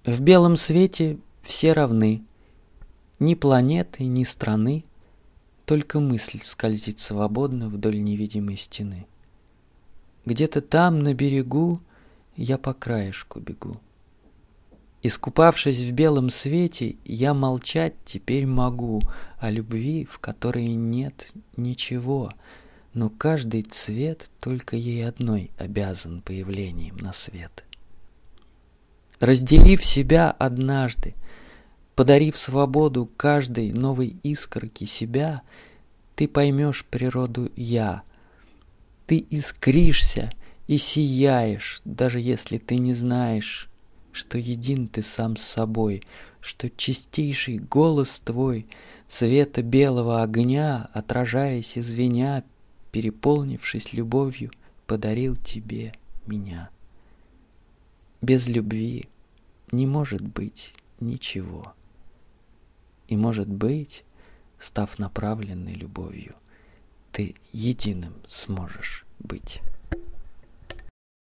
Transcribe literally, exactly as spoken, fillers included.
В белом свете все равны, ни планеты, ни страны, только мысль скользит свободно вдоль невидимой стены. Где-то там, на берегу, я по краешку бегу. Искупавшись в белом свете, я молчать теперь могу о любви, в которой нет ничего, но каждый цвет только ей одной обязан появлением на свет. Разделив себя однажды, подарив свободу каждой новой искорке себя, ты поймешь природу «я». Ты искришься и сияешь, даже если ты не знаешь, что един ты сам с собой, что чистейший голос твой цвета белого огня, отражаясь и звеня, переполнившись любовью, подарил тебе меня. Без любви не может быть ничего. И, может быть, став направленной любовью, ты единым сможешь быть.